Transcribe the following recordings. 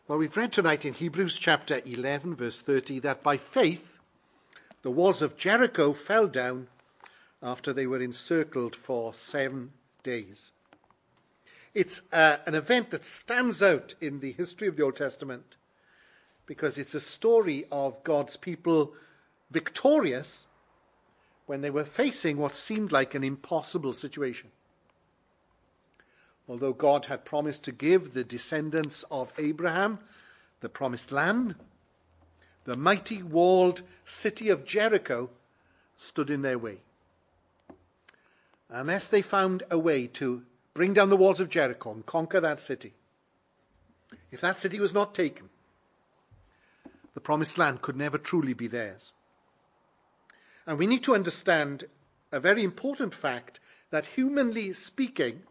Well, we've read tonight in Hebrews chapter 11, verse 30, that by faith the walls of Jericho fell down after they were encircled for 7 days. It's an event that stands out in the history of the Old Testament because it's a story of God's people victorious when they were facing what seemed like an impossible situation. Although God had promised to give the descendants of Abraham the promised land, the mighty walled city of Jericho stood in their way. Unless they found a way to bring down the walls of Jericho and conquer that city, if that city was not taken, the promised land could never truly be theirs. And we need to understand a very important fact that, humanly speaking,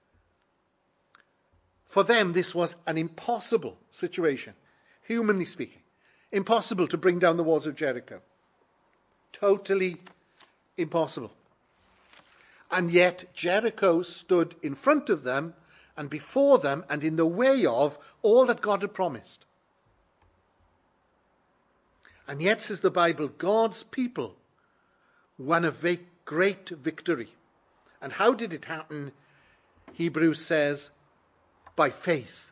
for them this was an impossible situation. Humanly speaking, impossible to bring down the walls of Jericho. Totally impossible. And yet Jericho stood in front of them and before them and in the way of all that God had promised. And yet, says the Bible, God's people won a great victory. And how did it happen? Hebrews says, by faith.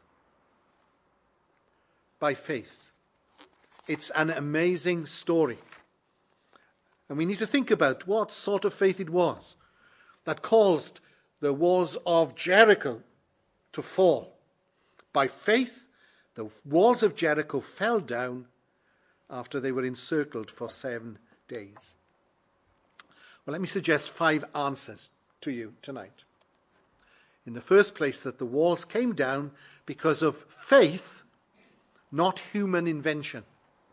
By faith. It's an amazing story. And we need to think about what sort of faith it was that caused the walls of Jericho to fall. By faith, the walls of Jericho fell down after they were encircled for 7 days. Well, let me suggest 5 answers to you tonight. In the first place, that the walls came down because of faith, not human invention.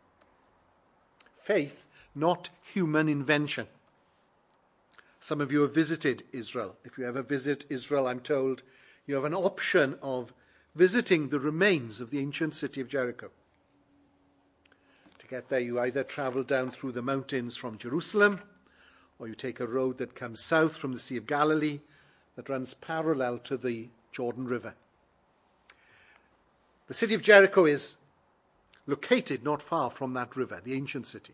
Faith, not human invention. Some of you have visited Israel. If you ever visit Israel, I'm told, you have an option of visiting the remains of the ancient city of Jericho. To get there, you either travel down through the mountains from Jerusalem, or you take a road that comes south from the Sea of Galilee that runs parallel to the Jordan River. The city of Jericho is located not far from that river, the ancient city.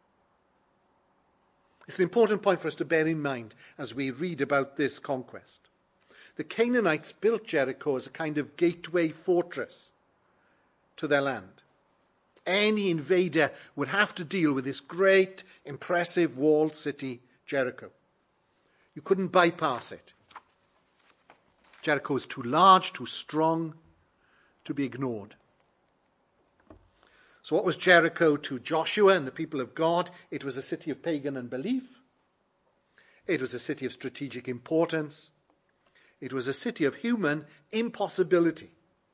It's an important point for us to bear in mind as we read about this conquest. The Canaanites built Jericho as a kind of gateway fortress to their land. Any invader would have to deal with this great, impressive walled city, Jericho. You couldn't bypass it. Jericho is too large, too strong to be ignored. So what was Jericho to Joshua and the people of God? It was a city of pagan unbelief. It was a city of strategic importance. It was a city of human impossibility.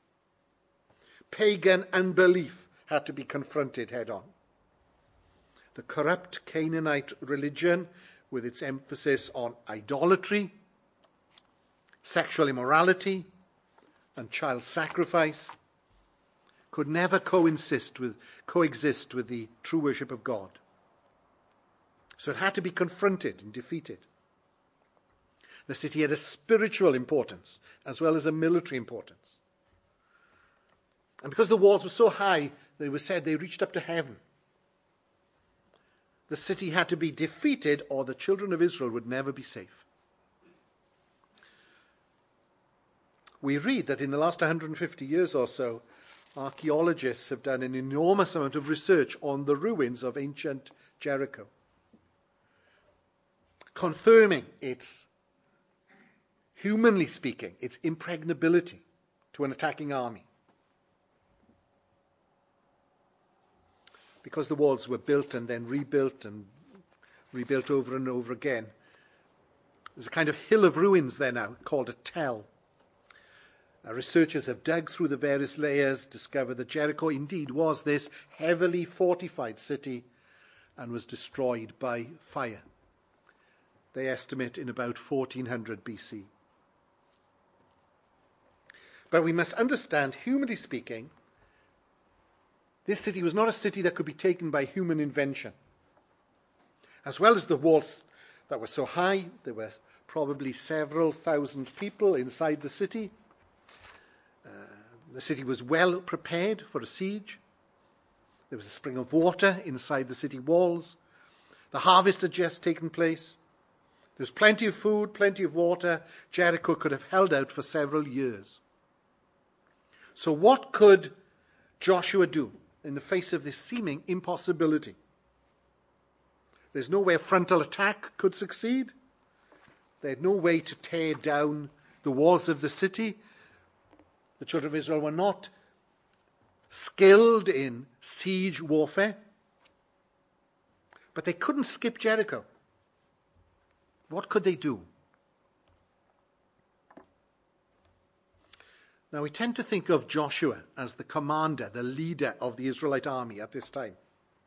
Pagan unbelief had to be confronted head on. The corrupt Canaanite religion, with its emphasis on idolatry, sexual immorality, and child sacrifice, could never coexist with the true worship of God. So it had to be confronted and defeated. The city had a spiritual importance as well as a military importance. And because the walls were so high, they were said they reached up to heaven. The city had to be defeated or the children of Israel would never be safe. We read that in the last 150 years or so, archaeologists have done an enormous amount of research on the ruins of ancient Jericho, confirming its, humanly speaking, its impregnability to an attacking army. Because the walls were built and then rebuilt over and over again, there's a kind of hill of ruins there now called a tell. Researchers have dug through the various layers, discovered that Jericho indeed was this heavily fortified city and was destroyed by fire. They estimate in about 1400 BC. But we must understand, humanly speaking, this city was not a city that could be taken by human invention. As well as the walls that were so high, there were probably several thousand people inside the city. The city was well prepared for a siege. There was a spring of water inside the city walls. The harvest had just taken place. There was plenty of food, plenty of water. Jericho could have held out for several years. So what could Joshua do in the face of this seeming impossibility? There's no way a frontal attack could succeed. They had no way to tear down the walls of the city. The children of Israel were not skilled in siege warfare. But they couldn't skip Jericho. What could they do? Now, we tend to think of Joshua as the commander, the leader of the Israelite army at this time.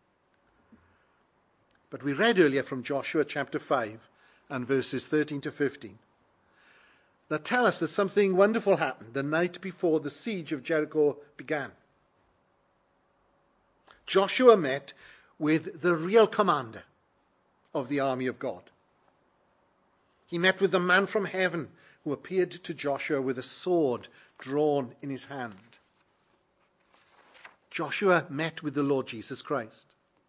But we read earlier from Joshua chapter 5 and verses 13 to 15 that tell us that something wonderful happened the night before the siege of Jericho began. Joshua met with the real commander of the army of God. He met with the man from heaven who appeared to Joshua with a sword drawn in his hand. Joshua met with the Lord Jesus Christ.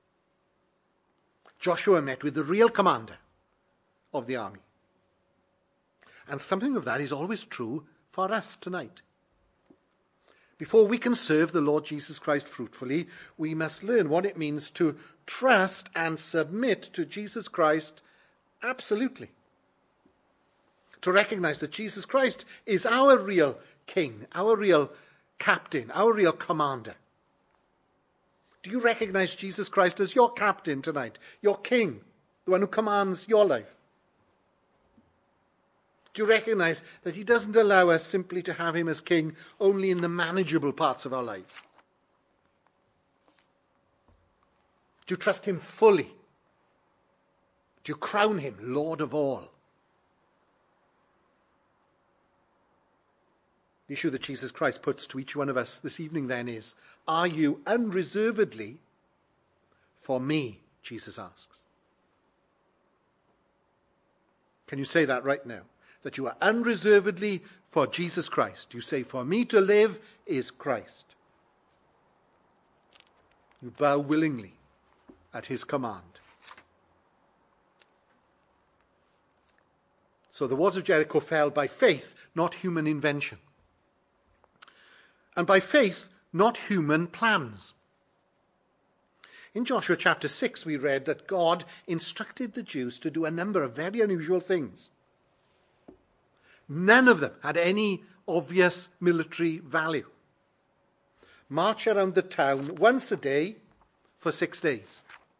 Joshua met with the real commander of the army. And something of that is always true for us tonight. Before we can serve the Lord Jesus Christ fruitfully, we must learn what it means to trust and submit to Jesus Christ absolutely. To recognize that Jesus Christ is our real king, our real captain, our real commander. Do you recognize Jesus Christ as your captain tonight, your king, the one who commands your life? Do you recognize that he doesn't allow us simply to have him as king only in the manageable parts of our life? Do you trust him fully? Do you crown him Lord of all? The issue that Jesus Christ puts to each one of us this evening then is, are you unreservedly for me, Jesus asks. Can you say that right now? That you are unreservedly for Jesus Christ. You say, for me to live is Christ. You bow willingly at his command. So the walls of Jericho fell by faith, not human invention. And by faith, not human plans. In Joshua chapter 6, we read that God instructed the Jews to do a number of very unusual things. None of them had any obvious military value. March around the town once a day for 6 days.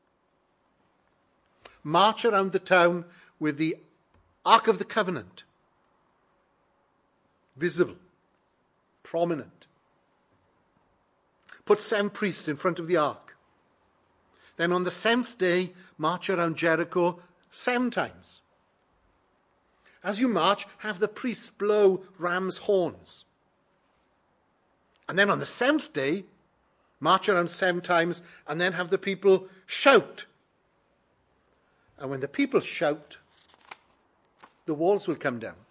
March around the town with the Ark of the Covenant. Visible. Prominent. Put 7 priests in front of the ark. Then on the 7th day, march around Jericho 7 times. As you march, have the priests blow ram's horns. And then on the 7th day, march around 7 times, and then have the people shout. And when the people shout, the walls will come down.